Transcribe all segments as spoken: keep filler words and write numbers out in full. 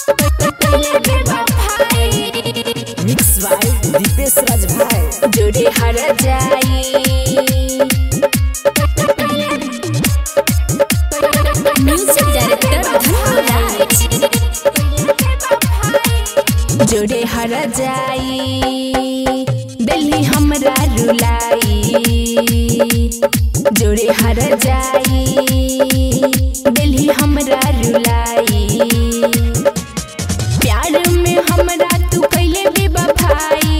Mix by Deepesh Raj भाई जोड़े हर जाई म्यूजिक डायरेक्टर धनराज जोड़े हर जाई दिल्ली हमरा रुलाई जोड़े हर जाई दिल्ली हमरा रुलाई प्यार में हमरा तू कैले बेवफाई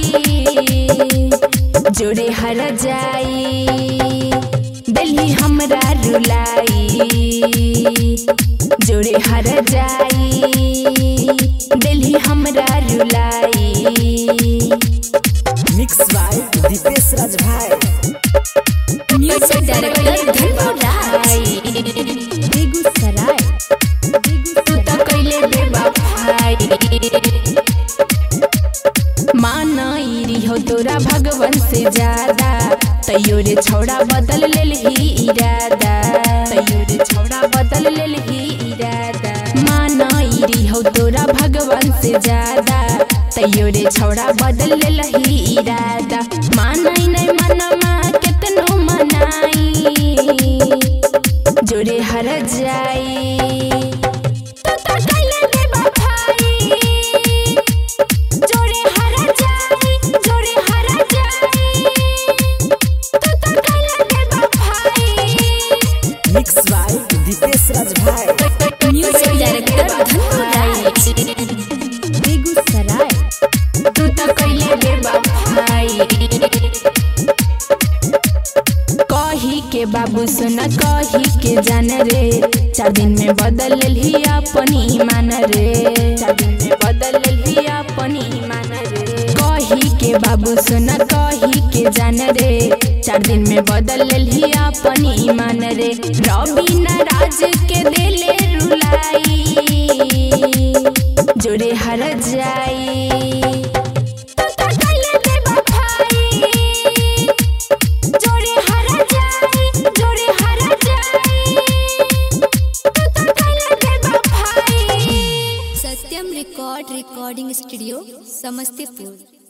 जोड़े हर जाई दिल्ली हमरा रुलाई जोड़े हर जाई दिल्ली हमरा रुलाई मिक्स बाय दीपेश राज भाई म्यूजिक डायरेक्टर धनराज बेगूसराय तू तो कैले बेवफाई मानाई हो तोरा भगवान से ज्यादा तैयो रे छौड़ा बदल लेल ही इरादा तैयो रे छौड़ा बदल लेल ही इरादा मानाई हो तोरा भगवान से ज्यादा तैयो रे छौड़ा बदल लेल ही इरादा मानाई नहीं मनमा कितनो मनाई जोड़े हर जाई मिक्स बाय दीपेश राज भाई म्यूजिक डायरेक्टर धनराज बेगूसराय तू तो कैले बेवफाई कही के बाबू सुना कही के जान रे चार दिन में बदल ही अपन ईमान रे चार दिन में बदल ही अपन ईमान रे कही के बाबू सुना कही के जान रे चार दिन में बदल ही अपन ईमान रे रवि नाराज के दिले रुलाई जोड़े हर जाई Satyam record recording studio Samastipur.